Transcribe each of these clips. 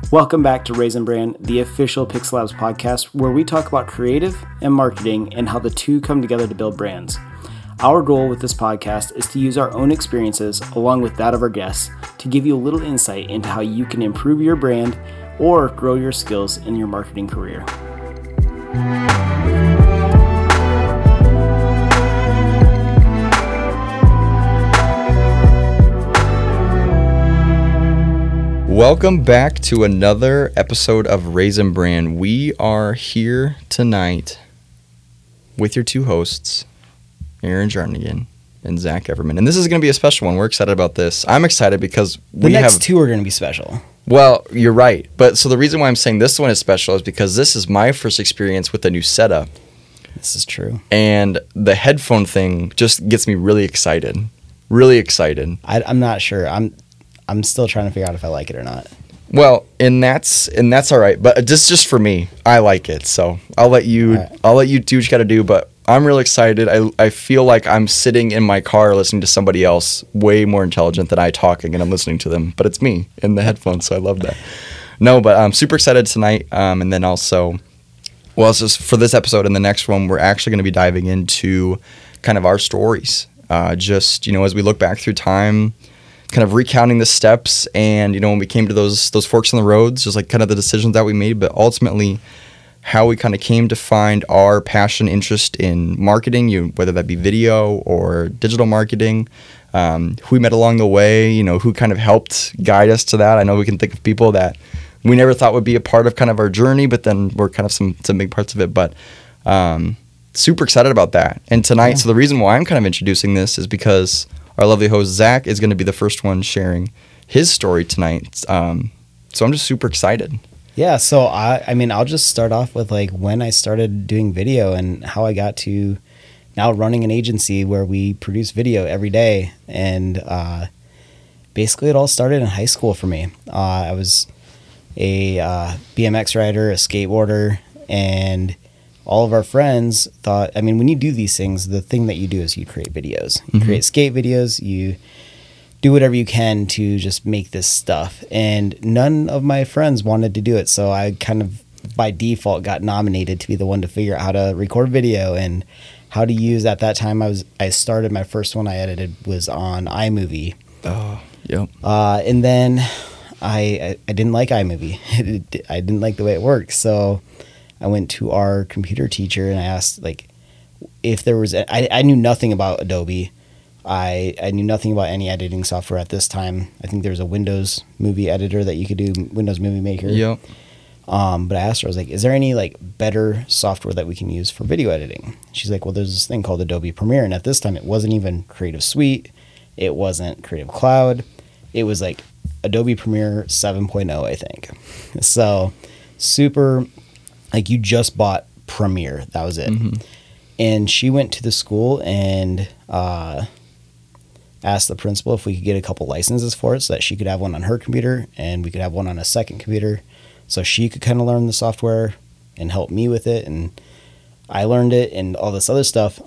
Welcome back to Raisin Brand, the official Pixel Labs podcast, where we talk about creative and marketing and how the two come together to build brands. Our goal with this podcast is to use our own experiences, along with that of our guests, to give you a little insight into how you can improve your brand or grow your skills in your marketing career. Welcome back to another episode of Raisin Brand. We are here tonight with your two hosts, Aaron Jarnigan and Zach Everman. And this is going to be a special one. We're excited about this. I'm excited because the next two are going to be special. Well, you're right. But so the reason why I'm saying this one is special is because this is my first experience with a new setup. This is true. And the headphone thing just gets me really excited. Really excited. I'm not sure. I'm still trying to figure out if I like it or not. Well, and that's all right. But just for me, I like it. So I'll let you do what you got to do. But I'm really excited. I feel like I'm sitting in my car listening to somebody else way more intelligent than I talking, and I'm listening to them. But it's me in the headphones, so I love that. No, but I'm super excited tonight. And then also, well, it's just for this episode and the next one, we're actually going to be diving into kind of our stories. Just, as we look back through time, kind of recounting the steps and, when we came to those forks in the roads, just like kind of the decisions that we made, but ultimately how we kind of came to find our passion, interest in marketing, whether that be video or digital marketing, who we met along the way, who kind of helped guide us to that. I know we can think of people that we never thought would be a part of kind of our journey, but then we're kind of some big parts of it, but super excited about that. And tonight, So the reason why I'm kind of introducing this is because our lovely host, Zach, is going to be the first one sharing his story tonight. So I'm just super excited. Yeah, so I'll just start off with like when I started doing video and how I got to now running an agency where we produce video every day. And basically it all started in high school for me. I was a BMX rider, a skateboarder, and all of our friends thought, when you do these things, the thing that you do is you create videos. You create skate videos, you do whatever you can to just make this stuff. And none of my friends wanted to do it. So I kind of, by default, got nominated to be the one to figure out how to record video and how to use, at that time, I started, my first one I edited was on iMovie. Oh, yep. And then I didn't like iMovie. I didn't like the way it worked. So I went to our computer teacher and I asked, if there was I knew nothing about Adobe. I knew nothing about any editing software at this time. I think there was a Windows movie editor that you could do, Windows Movie Maker. Yep. But I asked her, I was like, is there any better software that we can use for video editing? She's like, well, there's this thing called Adobe Premiere. And at this time, it wasn't even Creative Suite. It wasn't Creative Cloud. It was Adobe Premiere 7.0, I think. So super... you just bought Premiere. That was it. Mm-hmm. And she went to the school and asked the principal if we could get a couple licenses for it so that she could have one on her computer and we could have one on a second computer so she could kind of learn the software and help me with it. And I learned it and all this other stuff.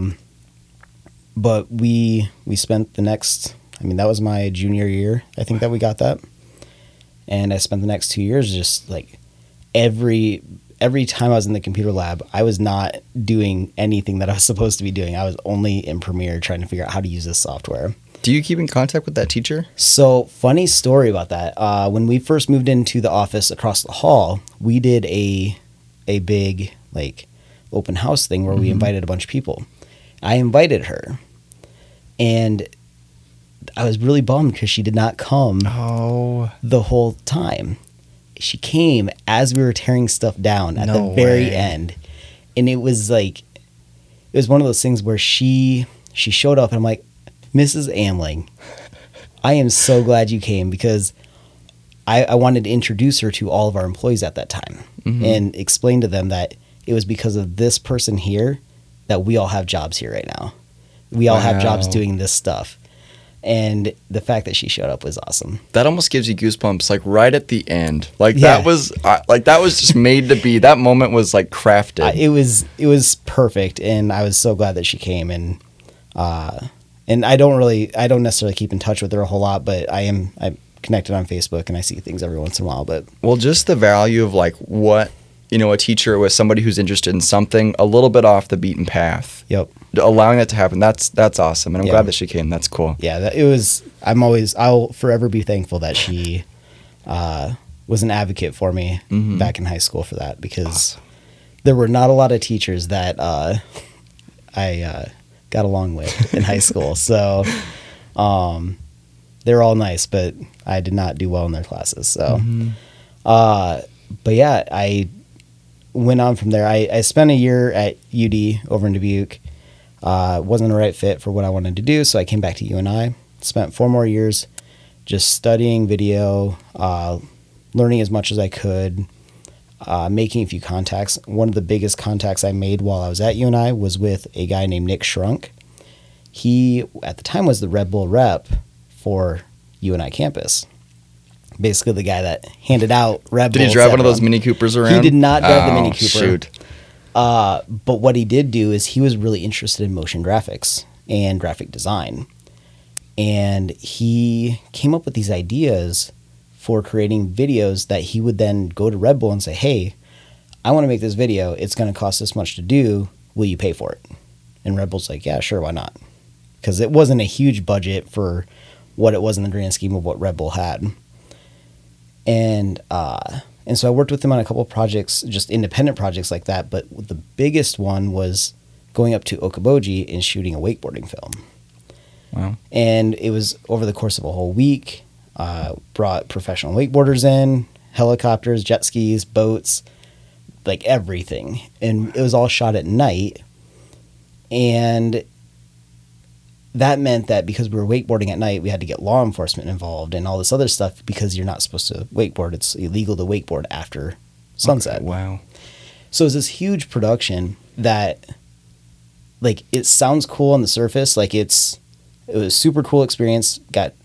But we spent the next, that was my junior year, I think, that we got that. And I spent the next 2 years just every time I was in the computer lab, I was not doing anything that I was supposed to be doing. I was only in Premiere trying to figure out how to use this software. Do you keep in contact with that teacher? So, funny story about that. When we first moved into the office across the hall, we did a big open house thing where we invited a bunch of people. I invited her, and I was really bummed because she did not come the whole time. She came as we were tearing stuff down at the very end. And it was it was one of those things where she showed up and I'm like, Mrs. Amling, I am so glad you came because I wanted to introduce her to all of our employees at that time and explain to them that it was because of this person here that we all have jobs here right now. We all have jobs doing this stuff. And the fact that she showed up was awesome. That almost gives you goosebumps, right at the end. That was just made to be. That moment was crafted. It was perfect, and I was so glad that she came. And I don't necessarily keep in touch with her a whole lot, but I connected on Facebook and I see things every once in a while. But Well, just the value of like what, a teacher was somebody who's interested in something a little bit off the beaten path. yep. Allowing that to happen, that's awesome. And I'm Yeah. glad that she came. That's cool. Yeah, I'll forever be thankful that she was an advocate for me back in high school for that, because there were not a lot of teachers that I got along with in high school. So they were all nice, but I did not do well in their classes. So, but yeah, I went on from there. I spent a year at UD over in Dubuque. Wasn't the right fit for what I wanted to do, so I came back to UNI. Spent 4 more years just studying video, learning as much as I could, making a few contacts. One of the biggest contacts I made while I was at UNI was with a guy named Nick Shrunk. He, at the time, was the Red Bull rep for UNI campus. Basically the guy that handed out Red Bulls. Did he drive one of those Mini Coopers around? He did not drive the Mini Cooper. Shoot. But what he did do is he was really interested in motion graphics and graphic design. And he came up with these ideas for creating videos that he would then go to Red Bull and say, hey, I want to make this video. It's going to cost this much to do. Will you pay for it? And Red Bull's like, yeah, sure, why not? Because it wasn't a huge budget for what it was in the grand scheme of what Red Bull had. And so I worked with him on a couple of projects, just independent projects like that. But the biggest one was going up to Okoboji and shooting a wakeboarding film. Wow. And it was over the course of a whole week. Brought professional wakeboarders in, helicopters, jet skis, boats, like everything. And it was all shot at night. And that meant that because we were wakeboarding at night, we had to get law enforcement involved and all this other stuff because you're not supposed to wakeboard. It's illegal to wakeboard after sunset. Okay, wow. So it was this huge production that, like, it sounds cool on the surface. Like, it was a super cool experience.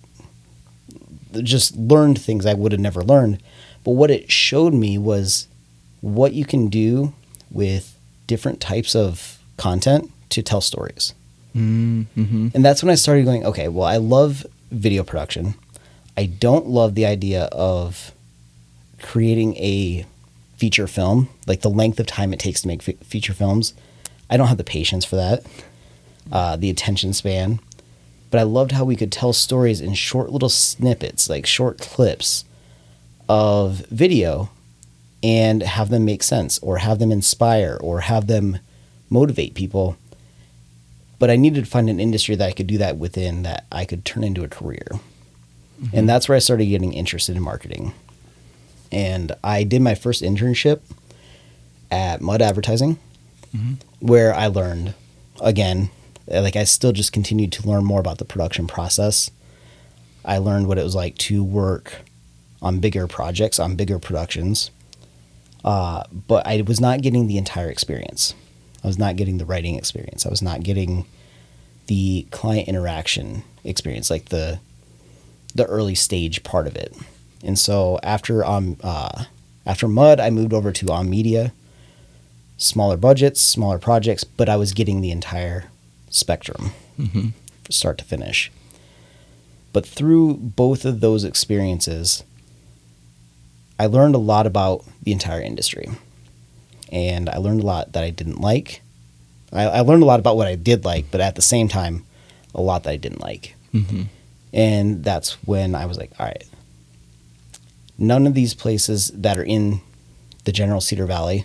Just learned things I would have never learned. But what it showed me was what you can do with different types of content to tell stories. Mm-hmm. And that's when I started going, okay, well, I love video production. I don't love the idea of creating a feature film, like the length of time it takes to make feature films. I don't have the patience for that, the attention span. But I loved how we could tell stories in short little snippets, like short clips of video, and have them make sense or have them inspire or have them motivate people. But I needed to find an industry that I could do that within, that I could turn into a career. Mm-hmm. And that's where I started getting interested in marketing. And I did my first internship at Mud Advertising, where I learned, again, like I still just continued to learn more about the production process. I learned what it was like to work on bigger projects, on bigger productions. But I was not getting the entire experience. I was not getting the writing experience. I was not getting the client interaction experience, like the early stage part of it. And so after Mud, I moved over to On Media, smaller budgets, smaller projects, but I was getting the entire spectrum from start to finish. But through both of those experiences, I learned a lot about the entire industry. And I learned a lot that I didn't like. I learned a lot about what I did like, but at the same time, a lot that I didn't like. Mm-hmm. And that's when I was like, all right, none of these places that are in the general Cedar Valley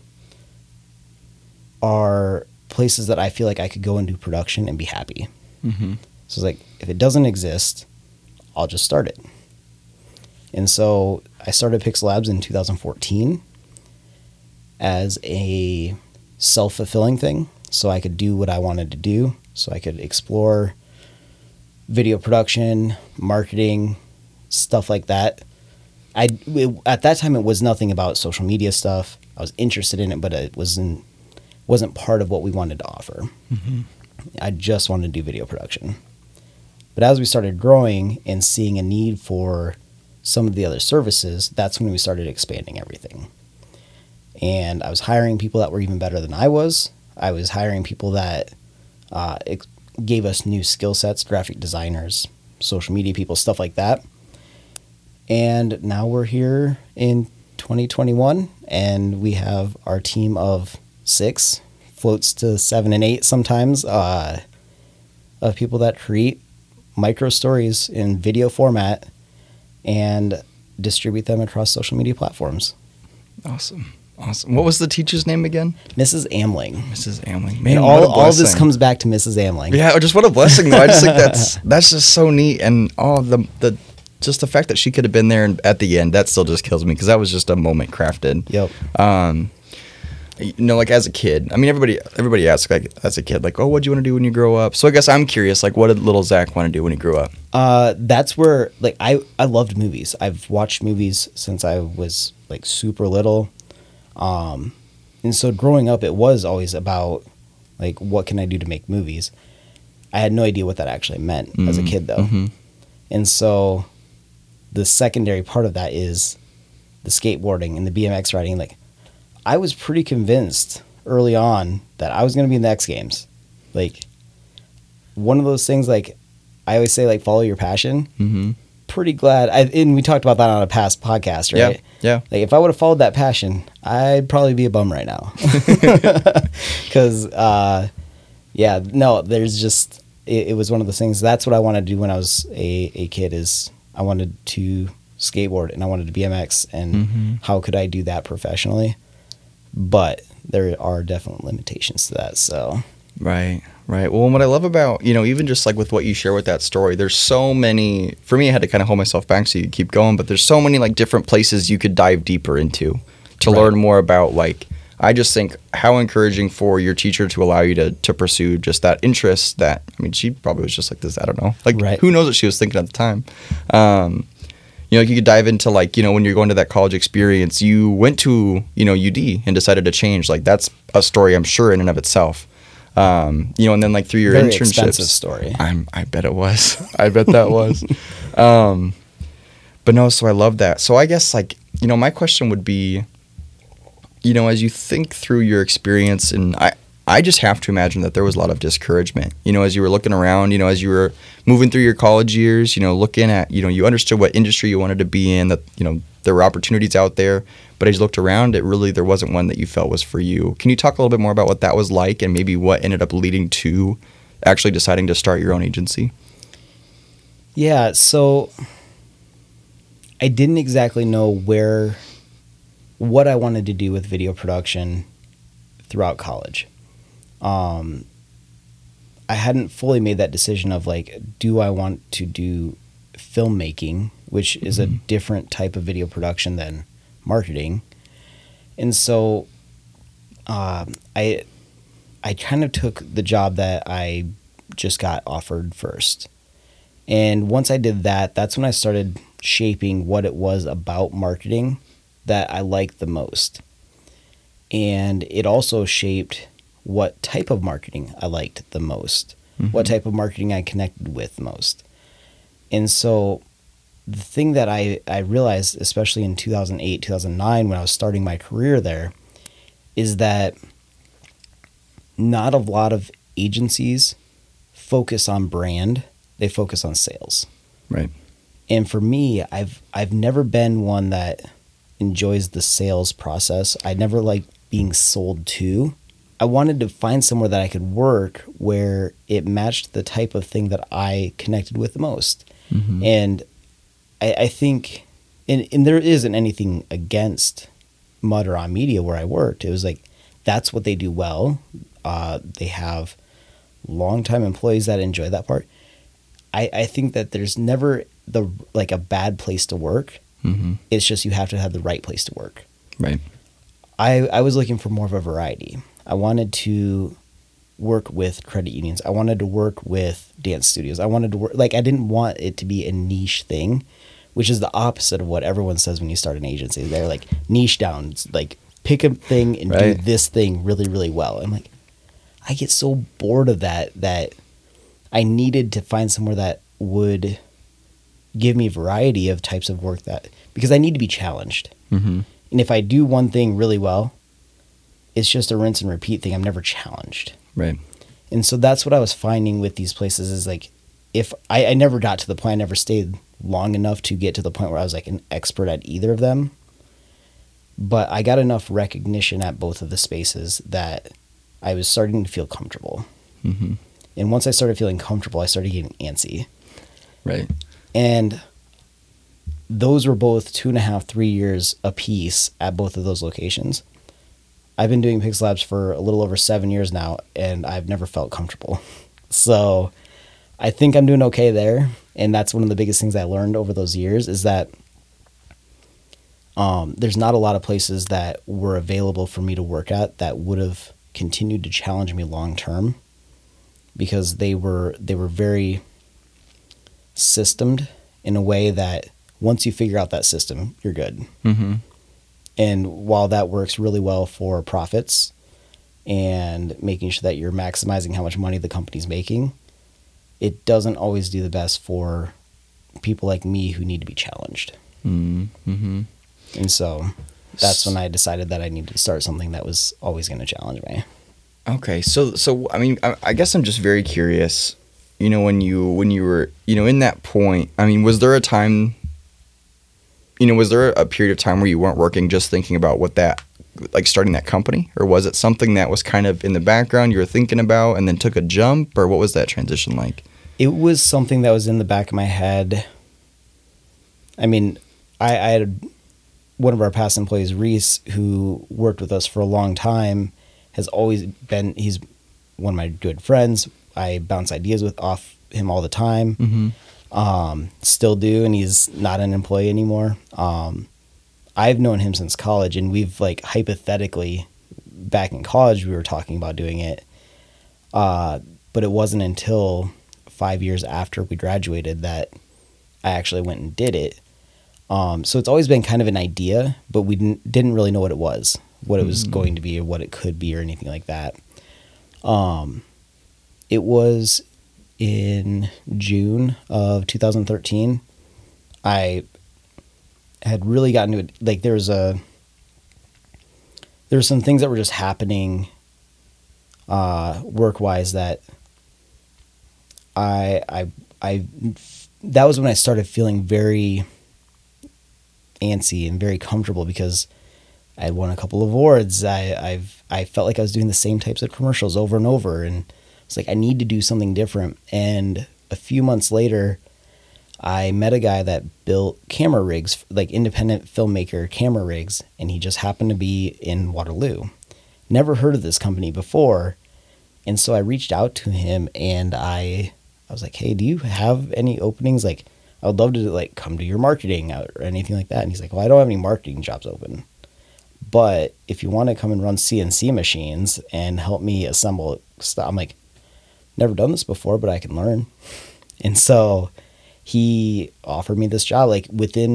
are places that I feel like I could go and do production and be happy. Mm-hmm. So it's like, if it doesn't exist, I'll just start it. And so I started Pixel Labs in 2014 as a self-fulfilling thing, so I could do what I wanted to do, so I could explore video production, marketing, stuff like that. At that time, it was nothing about social media stuff. I was interested in it, but it wasn't part of what we wanted to offer. Mm-hmm. I just wanted to do video production. But as we started growing and seeing a need for some of the other services, that's when we started expanding everything. And I was hiring people that were even better than I was. I was hiring people that gave us new skill sets, graphic designers, social media people, stuff like that. And now we're here in 2021, and we have our team of 6, floats to 7 and 8 sometimes, of people that create micro stories in video format and distribute them across social media platforms. Awesome. What was the teacher's name again? Mrs. Amling. Mrs. Amling. Man, and all of this comes back to Mrs. Amling. Yeah, just what a blessing, though. I just think that's just so neat. And the just the fact that she could have been there and at the end, that still just kills me, because that was just a moment crafted. Yep. Like as a kid, I mean, everybody asks, like, as a kid, like, oh, what do you want to do when you grow up? So I guess I'm curious, like, what did little Zach want to do when he grew up? That's where, like, I loved movies. I've watched movies since I was, like, super little. And so growing up, it was always about, like, what can I do to make movies? I had no idea what that actually meant as a kid, though. Mm-hmm. And so the secondary part of that is the skateboarding and the BMX riding. Like, I was pretty convinced early on that I was going to be in the X Games. Like, one of those things, like, I always say, like, follow your passion. Mm-hmm. Pretty glad. And we talked about that on a past podcast, right? Yeah. Like, if I would have followed that passion, I'd probably be a bum right now. Because, there's just, it was one of those things. That's what I wanted to do when I was a kid, is I wanted to skateboard and I wanted to BMX, and how could I do that professionally? But there are definite limitations to that. So right. Well, what I love about, even just like with what you share with that story, there's so many. For me, I had to kind of hold myself back so you keep going. But there's so many like different places you could dive deeper into to learn more about. Like, I just think how encouraging for your teacher to allow you to pursue just that interest. That, I mean, she probably was just like this. I don't know. Like, who knows what she was thinking at the time. Like, you could dive into, like, when you're going to that college experience, you went to, UD and decided to change. Like, that's a story, I'm sure, in and of itself. And then, like, through your very internships. Expensive story. I bet it was. I bet that was. But no, so I love that. So I guess, like, my question would be, as you think through your experience, and I just have to imagine that there was a lot of discouragement, as you were looking around, as you were moving through your college years, looking at, you understood what industry you wanted to be in, that, there were opportunities out there, but as you looked around, there wasn't one that you felt was for you. Can you talk a little bit more about what that was like, and maybe what ended up leading to actually deciding to start your own agency? Yeah, so I didn't exactly know what I wanted to do with video production throughout college. I hadn't fully made that decision of, like, do I want to do filmmaking, which is a different type of video production than marketing. And so I kind of took the job that I just got offered first. And once I did that, that's when I started shaping what it was about marketing that I liked the most. And it also shaped what type of marketing I liked the most, what type of marketing I connected with most. And so the thing that I realized, especially in 2008, 2009, when I was starting my career there, is that not a lot of agencies focus on brand. They focus on sales. Right. And for me, I've never been one that enjoys the sales process. I never liked being sold to. I wanted to find somewhere that I could work where it matched the type of thing that I connected with the most. And I think, and there isn't anything against Mud or On Media where I worked. It was like, that's what they do well. They have longtime employees that enjoy that part. I think that there's never a bad place to work. It's just you have to have the right place to work. Right. I was looking for more of a variety. I wanted to work with credit unions. I wanted to work with dance studios. I wanted to work, I didn't want it to be a niche thing, which is the opposite of what everyone says when you start an agency. They're like, niche down. It's like, pick a thing and do this thing really, really well. I'm like, I get so bored of that I needed to find somewhere that would give me variety of types of work, because I need to be challenged. And if I do one thing really well, it's just a rinse and repeat thing. I'm never challenged. Right. And so that's what I was finding with these places is, like, if I never got to the point, I never stayed long enough to get to the point where I was like an expert at either of them. But I got enough recognition at both of the spaces that I was starting to feel comfortable. Mm-hmm. And once I started feeling comfortable, I started getting antsy. Right. And those were both 2.5, 3 years apiece at both of those locations. I've been doing Pixel Labs for a little over 7 years now, and I've never felt comfortable. So I think I'm doing okay there. And that's one of the biggest things I learned over those years is that there's not a lot of places that were available for me to work at that would have continued to challenge me long term, because they were very systemed in a way that once you figure out that system, you're good. Mm-hmm. And while that works really well for profits and making sure that you're maximizing how much money the company's making, it doesn't always do the best for people like me who need to be challenged. Mm-hmm. And so that's when I decided that I needed to start something that was always going to challenge me. Okay. So I mean, I guess I'm just very curious, you know, when you were, you know, in that point, I mean, was there a time, you know, was there a period of time where you weren't working, just thinking about what that, like starting that company? Or was it something that was kind of in the background you were thinking about and then took a jump? Or what was that transition like? It was something that was in the back of my head. I mean, I had one of our past employees, Reese, who worked with us for a long time, has always been, he's one of my good friends. I bounce ideas off him all the time. Mm-hmm. Still do, and he's not an employee anymore. I've known him since college, and we've like hypothetically, back in college, we were talking about doing it. But it wasn't until 5 years after we graduated that I actually went and did it. So it's always been kind of an idea, but we didn't really know what it was going to be, or what it could be, or anything like that. It was in June of 2013. I had really gotten to it. Like there were some things that were just happening, work-wise, that that was when I started feeling very antsy and very comfortable, because I won a couple of awards. I felt like I was doing the same types of commercials over and over, and it's like I need to do something different. And a few months later, I met a guy that built camera rigs, like independent filmmaker camera rigs, and he just happened to be in Waterloo. Never heard of this company before, and so I reached out to him, and I was like, "Hey, do you have any openings? Like, I would love to like come to your marketing or anything like that." And he's like, "Well, I don't have any marketing jobs open, but if you want to come and run CNC machines and help me assemble stuff," I'm like, "Never done this before, but I can learn." And so he offered me this job. Like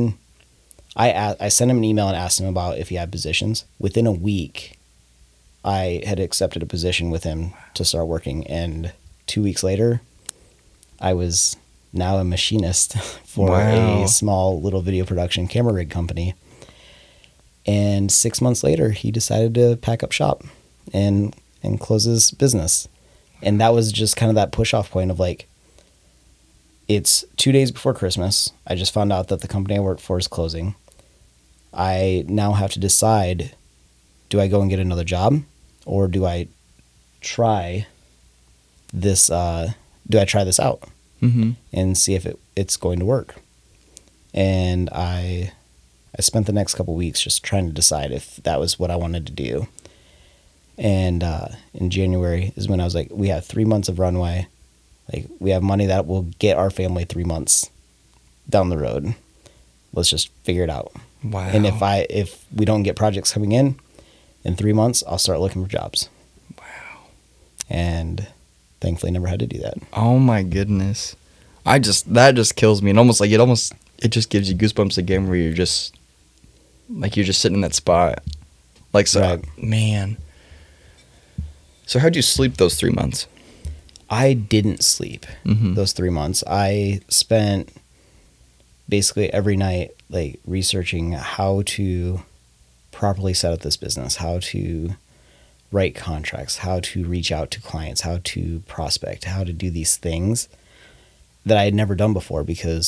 I sent him an email and asked him about if he had positions. Within a week, I had accepted a position with him to start working. And 2 weeks later, I was now a machinist for a small little video production camera rig company. And 6 months later, he decided to pack up shop and close his business. And that was just kind of that push off point of like, it's 2 days before Christmas. I just found out that the company I work for is closing. I now have to decide, do I go and get another job, or do I try this? Do I try this out and see if it's going to work? And I spent the next couple weeks just trying to decide if that was what I wanted to do. And in January is when I was like, we have 3 months of runway. Like, we have money that will get our family 3 months down the road. Let's just figure it out. Wow. And if we don't get projects coming in 3 months, I'll start looking for jobs. Wow. And thankfully never had to do that. Oh my goodness. That just kills me. And almost like it just gives you goosebumps again, where you're just sitting in that spot. Like, so, right. Man. So how'd you sleep those 3 months? I didn't sleep those 3 months. I spent basically every night like researching how to properly set up this business, how to write contracts, how to reach out to clients, how to prospect, how to do these things that I had never done before. Because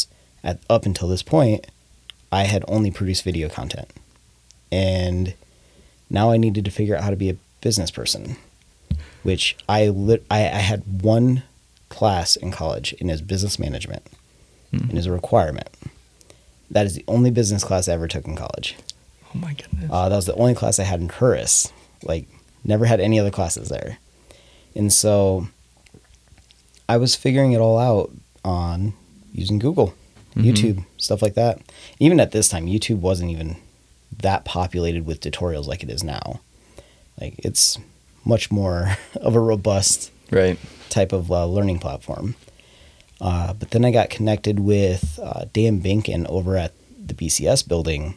up until this point, I had only produced video content. And now I needed to figure out how to be a business person, which I had one class in college and it was business management. And is a requirement. That is the only business class I ever took in college. Oh my goodness. That was the only class I had in Curtis. Like, never had any other classes there. And so I was figuring it all out on using Google, YouTube, stuff like that. Even at this time, YouTube wasn't even that populated with tutorials like it is now. Like, it's much more of a robust type of learning platform. But then I got connected with Dan Binkin over at the BCS building.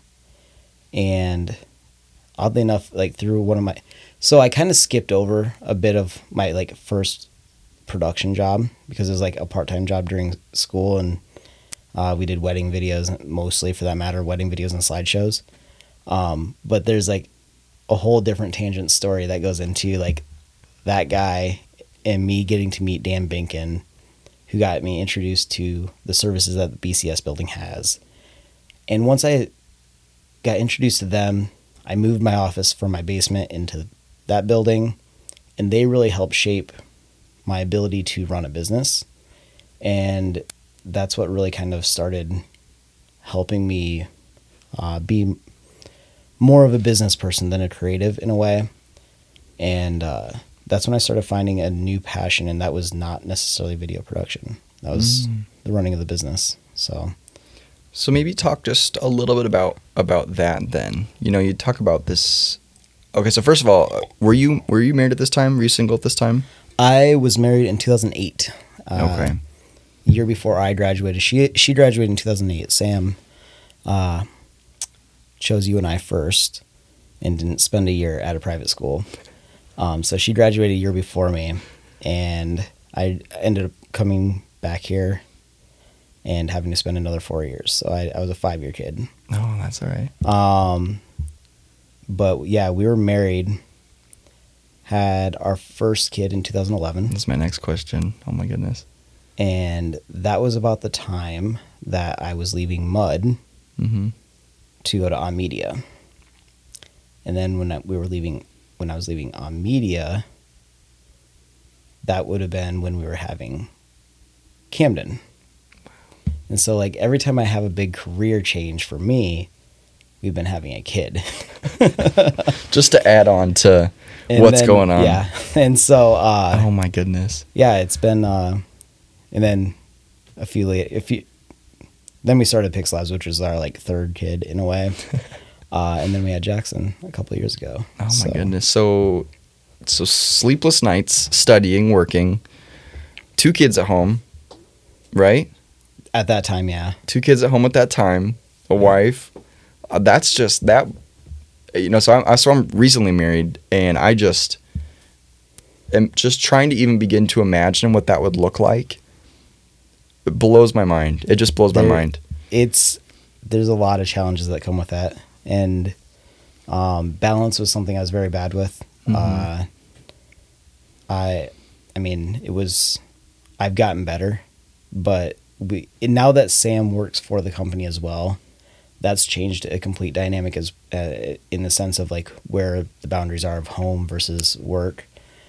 And oddly enough, like through one of my... So I kind of skipped over a bit of my like first production job because it was like a part-time job during school. And we did wedding videos, mostly for that matter, wedding videos and slideshows. But there's like a whole different tangent story that goes into like that guy and me getting to meet Dan Binkin, who got me introduced to the services that the BCS building has. And once I got introduced to them, I moved my office from my basement into that building, and they really helped shape my ability to run a business. And that's what really kind of started helping me be more of a business person than a creative in a way. And that's when I started finding a new passion, and that was not necessarily video production. That was the running of the business. So maybe talk just a little bit about that then. You know, you talk about this. Okay, so first of all, were you married at this time? Were you single at this time? I was married in 2008. Okay. Year before I graduated. She graduated in 2008. Sam chose you and I first and didn't spend a year at a private school. So she graduated a year before me, and I ended up coming back here and having to spend another 4 years. So I was a 5-year kid. Oh, that's all right. But yeah, we were married, had our first kid in 2011. That's my next question. Oh my goodness. And that was about the time that I was leaving Mud to go to On Media. And then when I was leaving On Media, that would have been when we were having Camden. And so like every time I have a big career change for me, we've been having a kid. Just to add on to what's going on. Yeah. And so oh my goodness. Yeah, it's been and then then we started Pix Labs, which was our like third kid in a way. And then we had Jackson a couple of years ago. Oh my goodness. So sleepless nights, studying, working, 2 kids at home, right? At that time, yeah. 2 kids at home at that time, a wife. That's just that, you know, so I'm recently married, and I just am just trying to even begin to imagine what that would look like. It blows my mind. It just blows my mind. There's a lot of challenges that come with that. And balance was something I was very bad with. I've gotten better, but now that Sam works for the company as well, that's changed a complete dynamic in the sense of like where the boundaries are of home versus work.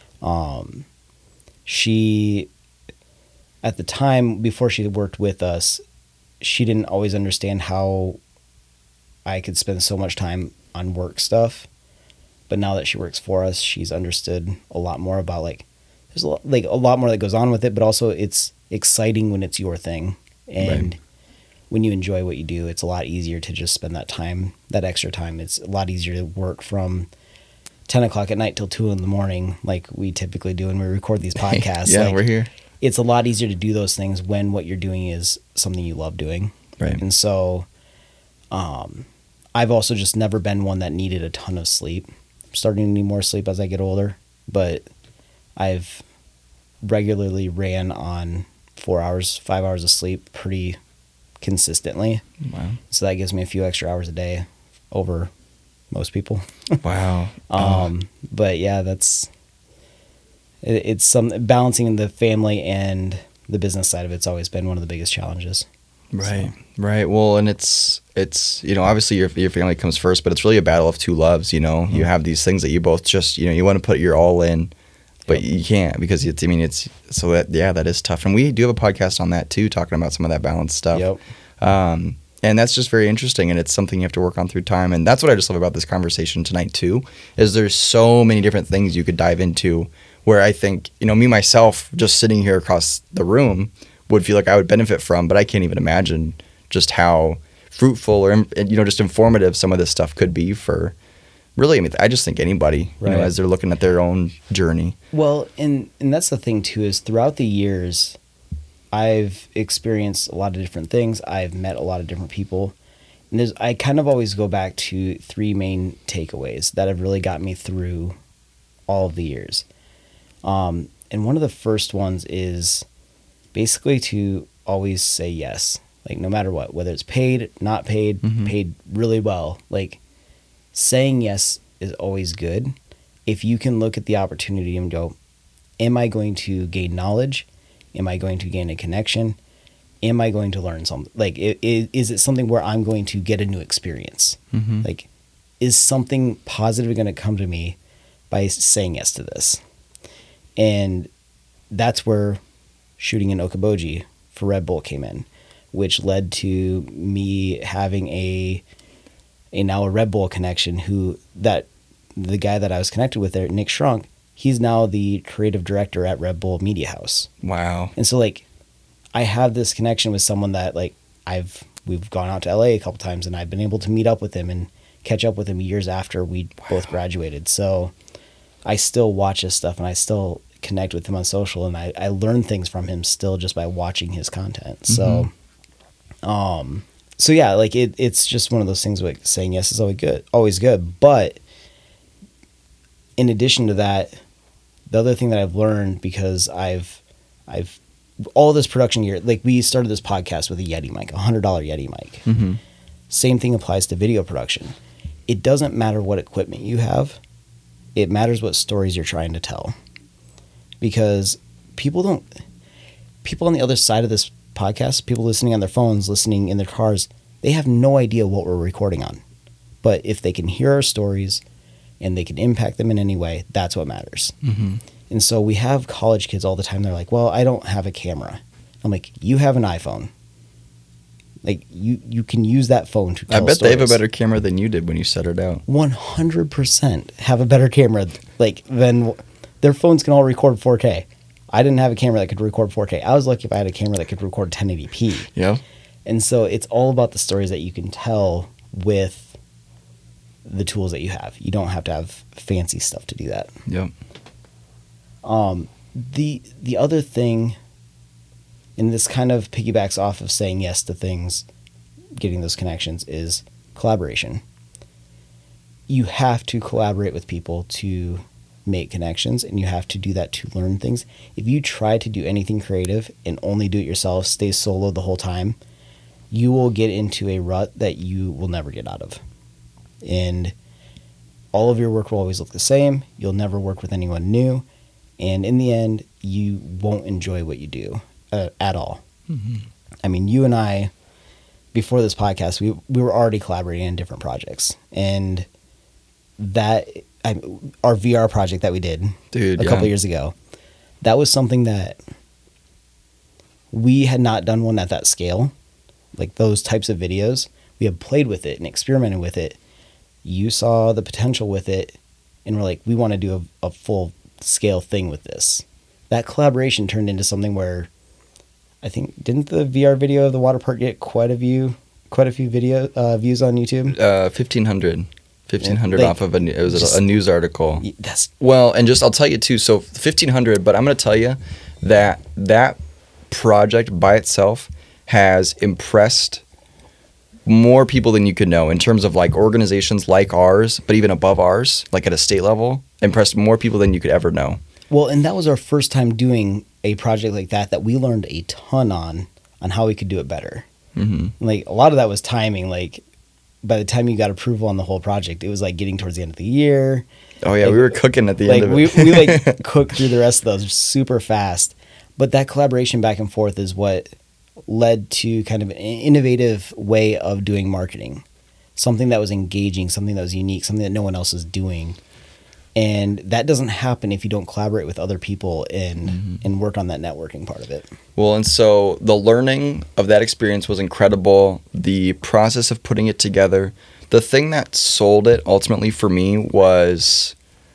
She, at the time before she worked with us, she didn't always understand how I could spend so much time on work stuff. But now that she works for us, she's understood a lot more about like, there's a lot more that goes on with it, but also it's exciting when it's your thing. And when you enjoy what you do, it's a lot easier to just spend that time, that extra time. It's a lot easier to work from 10 o'clock at night till 2 in the morning, like we typically do when we record these podcasts. Yeah, we're here. It's a lot easier to do those things when what you're doing is something you love doing. Right. And so I've also just never been one that needed a ton of sleep. I'm starting to need more sleep as I get older, but I've regularly ran on 4 hours, 5 hours of sleep pretty consistently. Wow. So that gives me a few extra hours a day over most people. Wow. But yeah, it's some balancing the family and the business side of it's always been one of the biggest challenges. Right. Right. Well, and it's obviously your family comes first, but it's really a battle of two loves. You have these things that you both just you want to put your all in, but you can't because that is tough. And we do have a podcast on that too, talking about some of that balance stuff. Yep. And that's just very interesting, and it's something you have to work on through time. And that's what I just love about this conversation tonight too, is there's so many different things you could dive into. Where I think me myself just sitting here across the room would feel like I would benefit from, but I can't even imagine just how fruitful or just informative some of this stuff could be for. Really, I just think anybody, as they're looking at their own journey. Well, and that's the thing too, is throughout the years, I've experienced a lot of different things. I've met a lot of different people. And I kind of always go back to three main takeaways that have really got me through all of the years. And one of the first ones is basically to always say yes, like no matter what, whether it's paid, not paid, paid really well, like saying yes is always good. If you can look at the opportunity and go, am I going to gain knowledge? Am I going to gain a connection? Am I going to learn something? Like, is it something where I'm going to get a new experience? Like, is something positive going to come to me by saying yes to this? And that's where shooting in Okoboji for Red Bull came in, which led to me having a Red Bull connection the guy that I was connected with there, Nick Shrunk, he's now the creative director at Red Bull Media House. Wow. And so like I have this connection with someone that like we've gone out to LA a couple times and I've been able to meet up with him and catch up with him years after we both graduated. So I still watch his stuff and I still connect with him on social and I learn things from him still just by watching his content. So so yeah, like it's just one of those things like saying yes is always good. But in addition to that, the other thing that I've learned, because I've all this production gear, like we started this podcast with a Yeti mic, $100 Yeti mic. Same thing applies to video production. It doesn't matter what equipment you have. It matters what stories you're trying to tell. Because people on the other side of this podcast, people listening on their phones, listening in their cars, they have no idea what we're recording on. But if they can hear our stories and they can impact them in any way, that's what matters. And so we have college kids all the time. They're like, well, I don't have a camera. I'm like, you have an iPhone. Like you can use that phone to tell I bet stories. they have a better camera than you did when you set it out. 100% have a better camera than their phones can all record 4K. I didn't have a camera that could record 4K. I was lucky if I had a camera that could record 1080p. Yeah. And so it's all about the stories that you can tell with the tools that you have. You don't have to have fancy stuff to do that. Yep. The other thing, and this kind of piggybacks off of saying yes to things, getting those connections, is collaboration. You have to collaborate with people to make connections, and you have to do that to learn things. If you try to do anything creative and only do it yourself, stay solo the whole time, you will get into a rut that you will never get out of. And all of your work will always look the same. You'll never work with anyone new. And in the end, you won't enjoy what you do at all. I mean, you and I, before this podcast, we were already collaborating in different projects. And our VR project that we did a couple years ago, that was something that we had not done one at that scale, like those types of videos. We had played with it and experimented with it. You saw the potential with it, and we're like, we want to do a full scale thing with this. That collaboration turned into something where I think, didn't the VR video of the water park get quite a few views on YouTube? 1,500 off of it was a news article. That's well, and just I'll tell you too. So 1,500, but I'm going to tell you that project by itself has impressed more people than you could know in terms of like organizations like ours, but even above ours, like at a state level, impressed more people than you could ever know. Well, and that was our first time doing a project like that we learned a ton on how we could do it better. Like a lot of that was timing. Like by the time you got approval on the whole project, it was like getting towards the end of the year. Oh yeah, like, we were cooking at the end of it. we like cooked through the rest of those super fast. But that collaboration back and forth is what led to kind of an innovative way of doing marketing, something that was engaging, something that was unique, something that no one else is doing. And that doesn't happen if you don't collaborate with other people and work on that networking part of it. Well, and so the learning of that experience was incredible. The process of putting it together. The thing that sold it ultimately for me was,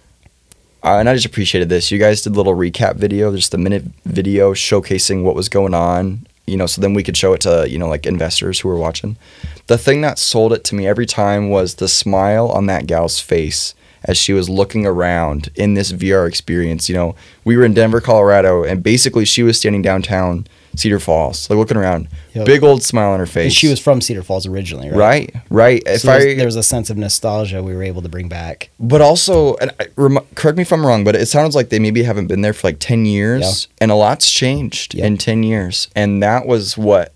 and I just appreciated this, you guys did a little recap video, just a minute video showcasing what was going on, so then we could show it to, like investors who were watching. The thing that sold it to me every time was the smile on that gal's face as she was looking around in this VR experience. We were in Denver, Colorado, and basically she was standing downtown Cedar Falls, like looking around, big old smile on her face. And she was from Cedar Falls originally, right? Right. So there was a sense of nostalgia we were able to bring back. But also, and correct me if I'm wrong, but it sounds like they maybe haven't been there for like 10 years, and a lot's changed in 10 years. And that's what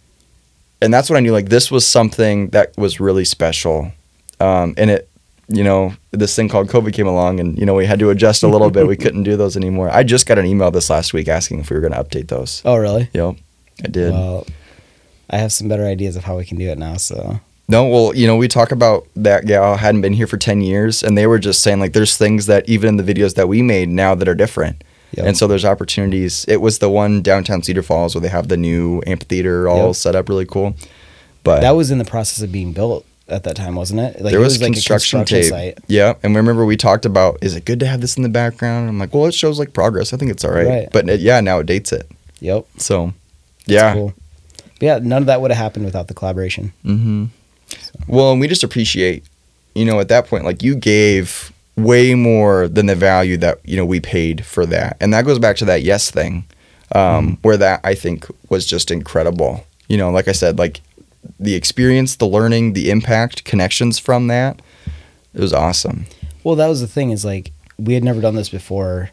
I knew, like this was something that was really special. And it, this thing called COVID came along and, we had to adjust a little bit. We couldn't do those anymore. I just got an email this last week asking if we were going to update those. Oh, really? Yep, I did. Well, I have some better ideas of how we can do it now, so. No, well, we talk about that gal hadn't been here for 10 years, and they were just saying, like, there's things that even in the videos that we made now that are different. Yep. And so there's opportunities. It was the one downtown Cedar Falls where they have the new amphitheater all set up really cool. But that was in the process of being built at that time, wasn't it? Like, there was like construction tape. Site. Yeah, and remember we talked about, is it good to have this in the background? I'm like, well, it shows like progress. I think it's all right. But now it dates it. Yep. So, yeah. That's cool. But yeah, none of that would have happened without the collaboration. Mm-hmm. So. Well, and we just appreciate, at that point, like you gave way more than the value that, we paid for that. And that goes back to that yes thing, where that I think was just incredible. Like I said, like, the experience, the learning, the impact, connections from that, it was awesome. Well, that was the thing, is like, we had never done this before.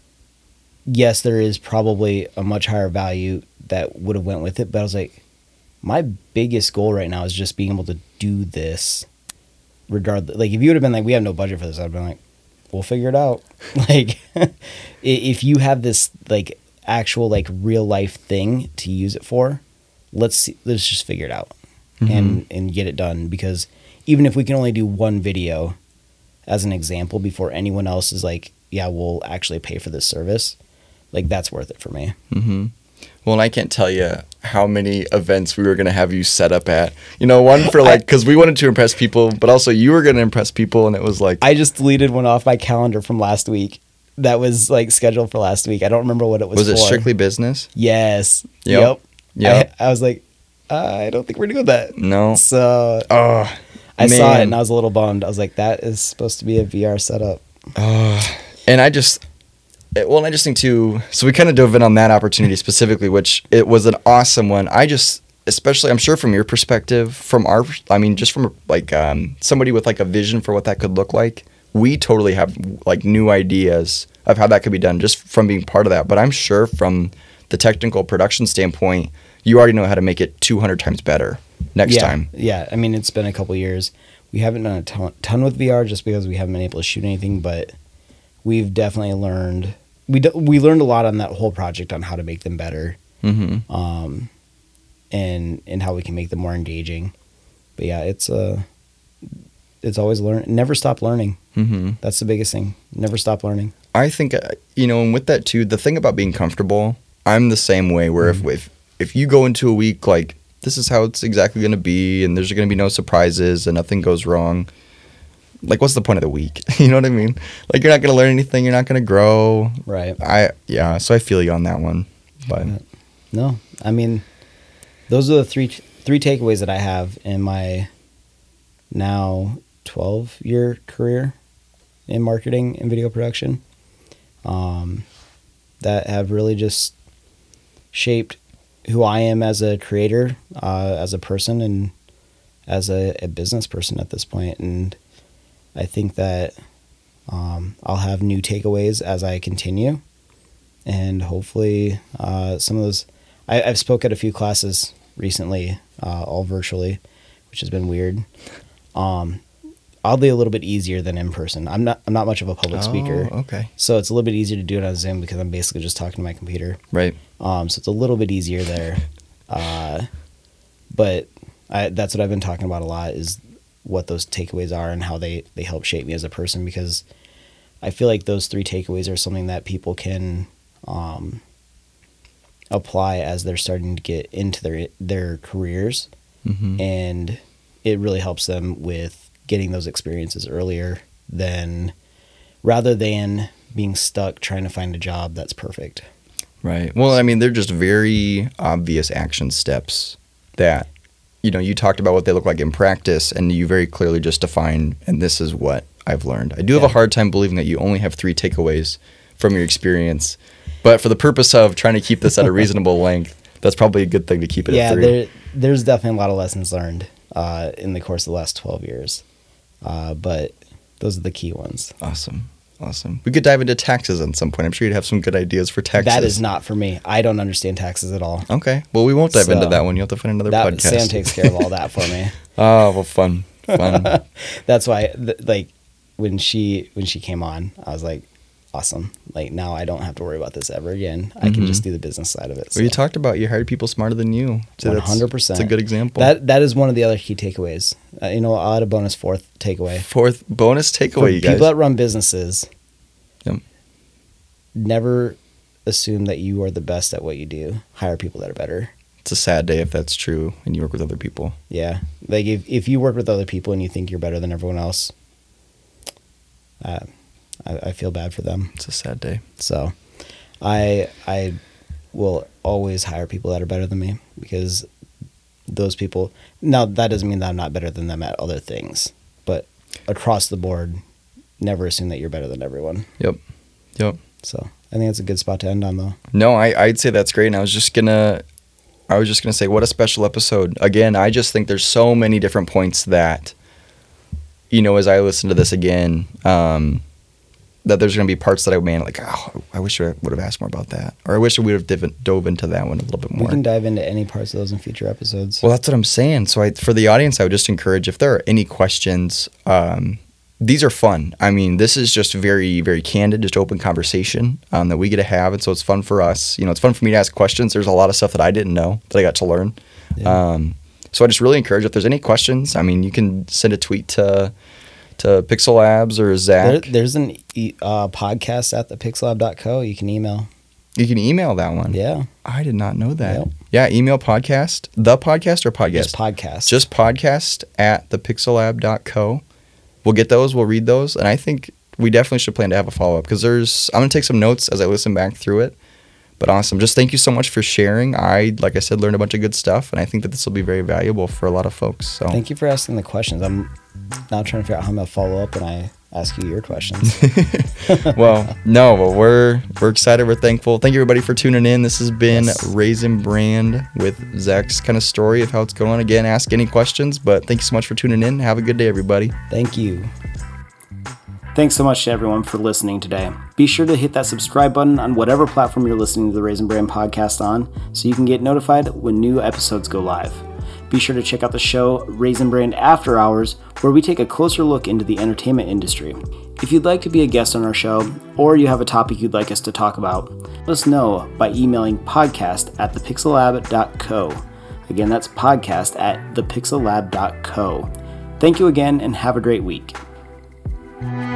Yes, there is probably a much higher value that would have went with it, but I was like, my biggest goal right now is just being able to do this regardless. Like, if you would have been like, we have no budget for this, I'd have been like, we'll figure it out. Like, if you have this like actual like real life thing to use it for, let's just figure it out. And get it done, because even if we can only do one video as an example before anyone else is like, yeah, we'll actually pay for this service, like that's worth it for me. Mm-hmm. Well, and I can't tell you how many events we were going to have you set up at, one for like, because we wanted to impress people, but also you were going to impress people, and it was like, I just deleted one off my calendar from last week that was like scheduled for last week. I don't remember what it was for. Was it Strictly Business? Yes. Yep. I was like, I don't think we're doing that. No. So I saw it and I was a little bummed. I was like, that is supposed to be a VR setup. And I just think too, so we kind of dove in on that opportunity specifically, which it was an awesome one. Especially, I'm sure from your perspective, just from like somebody with like a vision for what that could look like, we totally have like new ideas of how that could be done just from being part of that. But I'm sure from the technical production standpoint, you already know how to make it 200 times better next time. Yeah, I mean, it's been a couple years. We haven't done a ton with VR just because we haven't been able to shoot anything, but we've definitely learned. We learned a lot on that whole project on how to make them better, and how we can make them more engaging. But yeah, it's always learn. Never stop learning. Mm-hmm. That's the biggest thing. Never stop learning. I think and with that too, the thing about being comfortable, I'm the same way. Where if you go into a week like, this is how it's exactly going to be, and there's going to be no surprises and nothing goes wrong, like, what's the point of the week? You know what I mean? Like, you're not going to learn anything. You're not going to grow. Right. So I feel you on that one. But no, I mean, those are the three takeaways that I have in my now 12-year career in marketing and video production, that have really just shaped who I am as a creator, as a person, and as a business person at this point. And I think that I'll have new takeaways as I continue, and hopefully some of those. I've spoke at a few classes recently, all virtually, which has been weird. Oddly, a little bit easier than in person. I'm not much of a public speaker. Okay. So it's a little bit easier to do it on Zoom because I'm basically just talking to my computer. Right. So it's a little bit easier there. But that's what I've been talking about a lot, is what those takeaways are and how they help shape me as a person, because I feel like those 3 takeaways are something that people can apply as they're starting to get into their careers. Mm-hmm. And it really helps them with getting those experiences earlier rather than being stuck trying to find a job that's perfect. Right. Well, I mean, they're just very obvious action steps that, you talked about what they look like in practice, and you very clearly just defined, and this is what I've learned. I do have a hard time believing that you only have 3 takeaways from your experience, but for the purpose of trying to keep this at a reasonable length, that's probably a good thing to keep it at 3. There's definitely a lot of lessons learned in the course of the last 12 years, but those are the key ones. Awesome. We could dive into taxes at some point. I'm sure you'd have some good ideas for taxes. That is not for me. I don't understand taxes at all. Okay. Well, we won't dive into that one. You'll have to find another podcast. Sam takes care of all that for me. Oh, well, fun. That's why, when she came on, I was like, awesome. Like, now I don't have to worry about this ever again. I can just do the business side of it. Well, you talked about you hired people smarter than you. So 100%. That's a good example. That is one of the other key takeaways. I'll add a bonus 4th takeaway. 4th bonus takeaway, you guys. People that run businesses, yep. Never assume that you are the best at what you do. Hire people that are better. It's a sad day if that's true and you work with other people. Yeah. Like, if you work with other people and you think you're better than everyone else, I feel bad for them. It's a sad day. So I will always hire people that are better than me, because those people, now that doesn't mean that I'm not better than them at other things, but across the board, never assume that you're better than everyone. Yep. So I think that's a good spot to end on, though. No, I'd say that's great. And I was just gonna say, what a special episode. Again, I just think there's so many different points that, as I listen to this again, that there's going to be parts that I wish I would have asked more about that. Or I wish I would have dove into that one a little bit more. We can dive into any parts of those in future episodes. Well, that's what I'm saying. So for the audience, I would just encourage, if there are any questions, these are fun. I mean, this is just very, very candid, just open conversation that we get to have. And so it's fun for us. It's fun for me to ask questions. There's a lot of stuff that I didn't know that I got to learn. Yeah. So I just really encourage, if there's any questions, I mean, you can send a tweet to Pixel Labs or Zach. There's an podcast at thepixellab.co. You can email. You can email that one. Yeah. I did not know that. Yep. Yeah, email podcast. The podcast or podcast? Just podcast. Just podcast at thepixellab.co. We'll get those. We'll read those. And I think we definitely should plan to have a follow-up, because I'm going to take some notes as I listen back through it. But awesome. Just thank you so much for sharing. Like I said, learned a bunch of good stuff, and I think that this will be very valuable for a lot of folks. So thank you for asking the questions. I'm now trying to figure out how I'm going to follow up when I ask you your questions. Well, we're excited. We're thankful. Thank you, everybody, for tuning in. This has been Raisin Brand with Zach's kind of story of how it's going. Again, ask any questions, but thank you so much for tuning in. Have a good day, everybody. Thank you. Thanks so much to everyone for listening today. Be sure to hit that subscribe button on whatever platform you're listening to the Raisin Brand podcast on, so you can get notified when new episodes go live. Be sure to check out the show Raisin Brand After Hours, where we take a closer look into the entertainment industry. If you'd like to be a guest on our show, or you have a topic you'd like us to talk about, let us know by emailing podcast@thepixellab.co. Again, that's podcast@thepixellab.co. Thank you again, and have a great week.